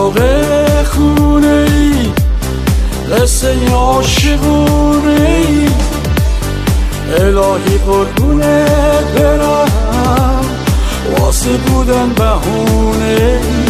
چراغ خونه ای قصه عاشقونه ای الهی قربونت برم واسه بودن بهونه ای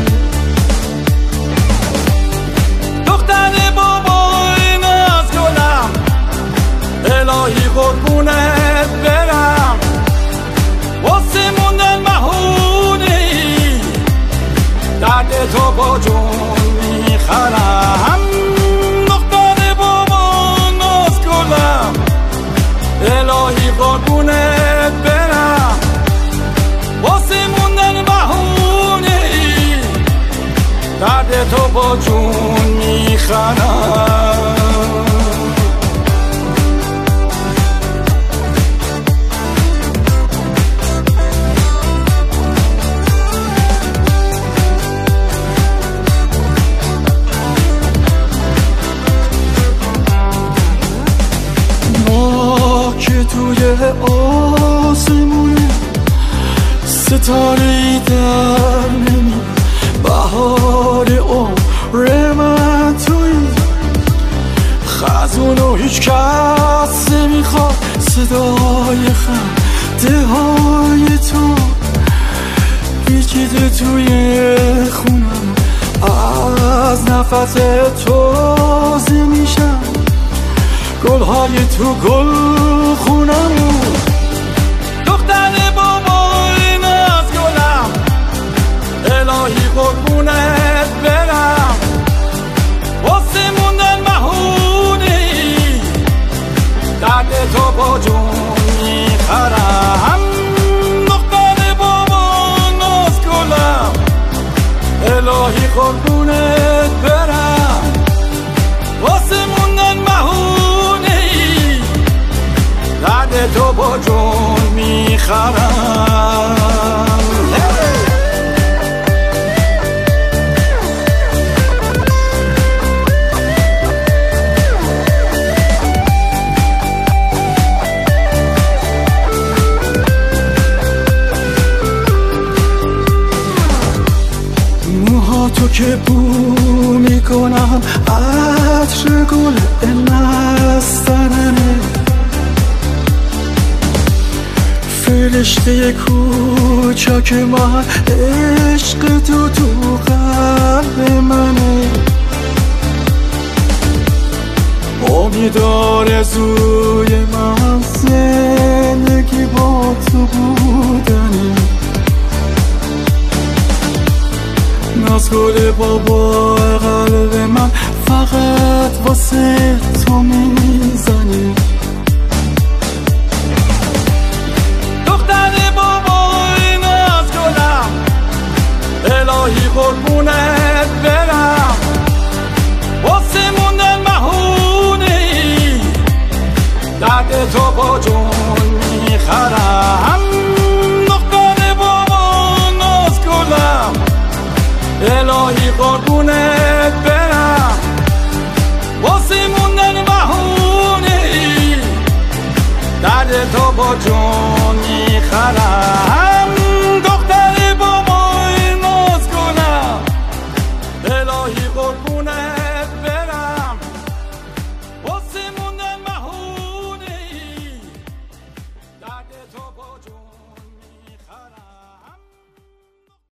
دختر بابای ناز گلم الهی قربونت برم واسه موندن بهونه ای درد تو با جون میخرم دختر بابای ناز گلم الهی قربونت برم واسه موندن بهونه ای درد تو با جون میخرم که توی آسمونه ستاره‌ای در نمی بهار عمر من توی خزونو هیچ کس نمیخواد صدای خنده های تو پیچیده توی خونم از نفس تازه میشم گل‌های تو گل خونم دختر بابای ناز گلم الهی قربونت برم واسه موندن بهونه ای درد تو با جون میخرم دختر بابای ناز گلم الهی قربونت برم واسه موندن بهونه ای درد تو با جون میخرم موهاتو که بو میکنم عطر گل نستننه فرشته کوچک من عشق تو قلب منه امید آرزوی من زندگی با تو بودنه ناز گل بابا